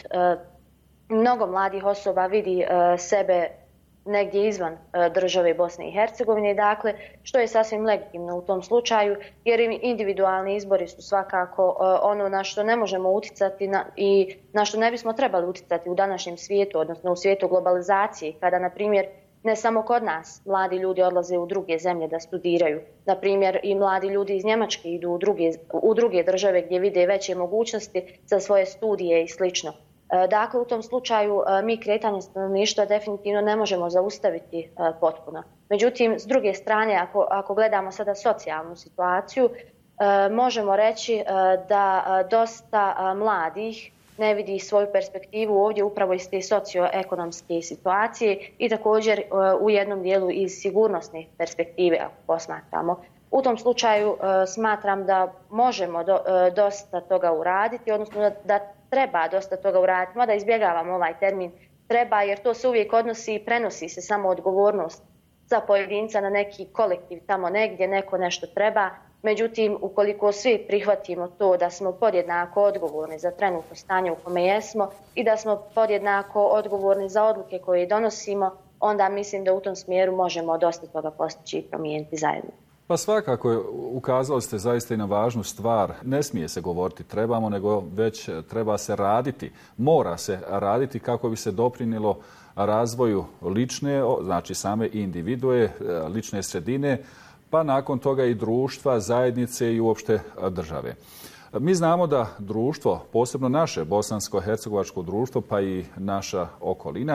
Mnogo mladih osoba vidi sebe negdje izvan države Bosne i Hercegovine, dakle, što je sasvim legitimno u tom slučaju, jer individualni izbori su svakako ono na što ne možemo uticati na, i na što ne bismo trebali uticati u današnjem svijetu, odnosno u svijetu globalizacije, kada, na primjer, ne samo kod nas, mladi ljudi odlaze u druge zemlje da studiraju. Na primjer, i mladi ljudi iz Njemačke idu u druge, u druge države gdje vide veće mogućnosti za svoje studije i slično. Dakle, u tom slučaju mi kretanje stanovništva definitivno ne možemo zaustaviti potpuno. Međutim, s druge strane, ako, ako gledamo sada socijalnu situaciju, možemo reći da dosta mladih ne vidi svoju perspektivu ovdje upravo iz te socioekonomske situacije i također u jednom dijelu iz sigurnosne perspektive, ako posmatramo. U tom slučaju smatram da možemo do, dosta toga uraditi, odnosno da, da treba dosta toga uraditi, mada izbjegavam ovaj termin treba, jer to se uvijek odnosi i prenosi se samo odgovornost za pojedinca na neki kolektiv tamo negdje, neko nešto treba. Međutim, ukoliko svi prihvatimo to da smo podjednako odgovorni za trenutno stanje u kome jesmo i da smo podjednako odgovorni za odluke koje donosimo, onda mislim da u tom smjeru možemo dosta toga postići i promijeniti zajedno. Pa svakako ukazali ste zaista i na važnu stvar. Ne smije se govoriti trebamo, nego već treba se raditi. Mora se raditi kako bi se doprinilo razvoju lične, znači same individue, lične sredine, pa nakon toga i društva, zajednice i uopšte države. Mi znamo da društvo, posebno naše bosansko-hercegovačko društvo, pa i naša okolina,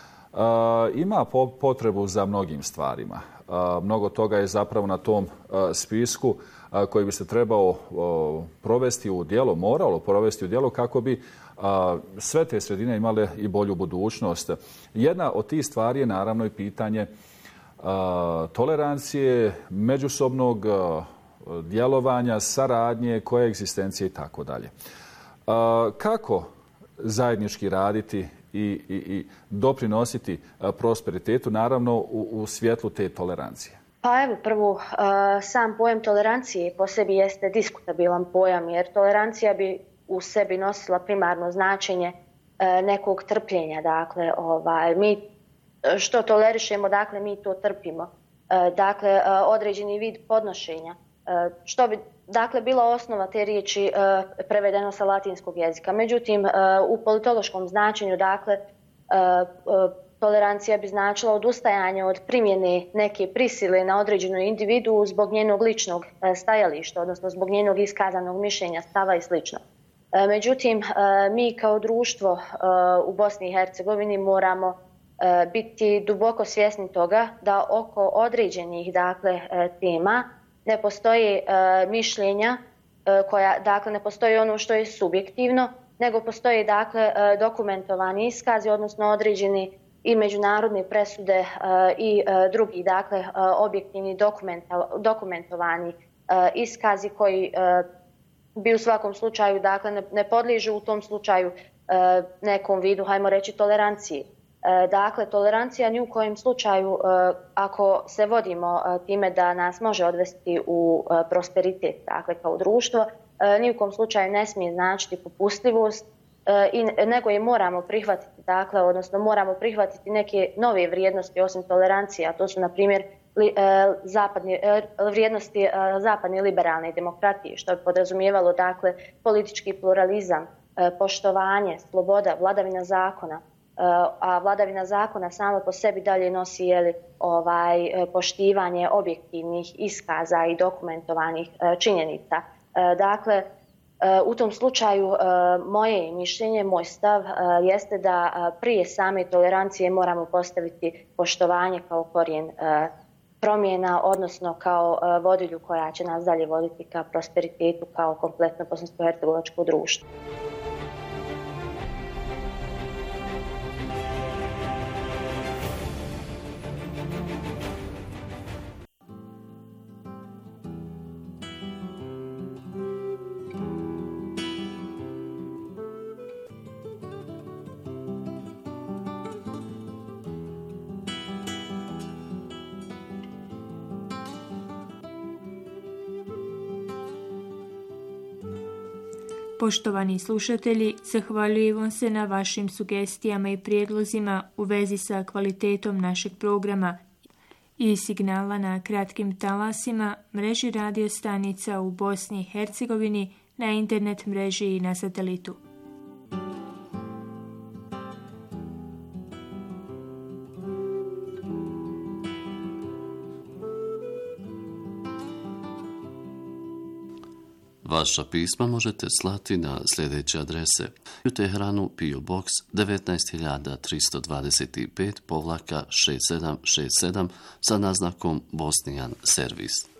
ima potrebu za mnogim stvarima. Mnogo toga je zapravo na tom spisku koji bi se trebao provesti u djelo, moralo provesti u djelo kako bi sve te sredine imale i bolju budućnost. Jedna od tih stvari je naravno i pitanje tolerancije, međusobnog djelovanja, saradnje, koegzistencije i tako dalje. Kako zajednički raditi i, i, i doprinositi prosperitetu, naravno u, u svjetlu te tolerancije? Pa evo, prvo, sam pojam tolerancije po sebi jeste diskutabilan pojam, jer tolerancija bi u sebi nosila primarno značenje nekog trpljenja. Dakle, ovaj, mi što tolerišemo, dakle, mi to trpimo. Dakle, određeni vid podnošenja. Što bi, dakle, bila osnova te riječi prevedeno sa latinskog jezika. Međutim, u politološkom značenju, dakle, tolerancija bi značila odustajanje od primjene neke prisile na određenu individu zbog njenog ličnog stajališta, odnosno zbog njenog iskazanog mišljenja, stava i slično. Međutim, mi kao društvo u Bosni i Hercegovini moramo biti duboko svjesni toga da oko određenih, dakle, tema ne postoji mišljenja koja, dakle, ne postoji ono što je subjektivno, nego postoji, dakle, dokumentovani iskazi, odnosno određeni i međunarodne presude i drugi, dakle, objektivni dokumentovani iskazi koji bi u svakom slučaju, dakle, ne podliježu u tom slučaju nekom vidu, hajmo reći, tolerancije. Dakle, tolerancija ni u kojem slučaju, ako se vodimo time da nas može odvesti u prosperitet, dakle, kao društvo, ni u kojem slučaju ne smije značiti popustljivost, nego je moramo prihvatiti, dakle, odnosno moramo prihvatiti neke nove vrijednosti osim tolerancije, a to su, na primjer, zapadni, vrijednosti zapadne liberalne demokratije, što bi podrazumijevalo, dakle, politički pluralizam, poštovanje, sloboda, vladavina zakona, a vladavina zakona sama po sebi dalje nosi, jeli, ovaj, poštivanje objektivnih iskaza i dokumentovanih činjenica. Dakle, u tom slučaju moje mišljenje, moj stav jeste da prije same tolerancije moramo postaviti poštovanje kao korijen promjena, odnosno kao vodilju koja će nas dalje voditi ka prosperitetu kao kompletno bosansko-hercegovačko društvo. Poštovani slušatelji, zahvaljujemo se na vašim sugestijama i prijedlozima u vezi sa kvalitetom našeg programa i signala na kratkim talasima, mreži radio stanica u Bosni i Hercegovini, na internet mreži i na satelitu. Vaša pisma možete slati na sljedeće adrese: u Teheranu P O Box devetnaest hiljada tristo dvadeset pet povlaka šest sedam šest sedam sa naznakom Bosnian Servis.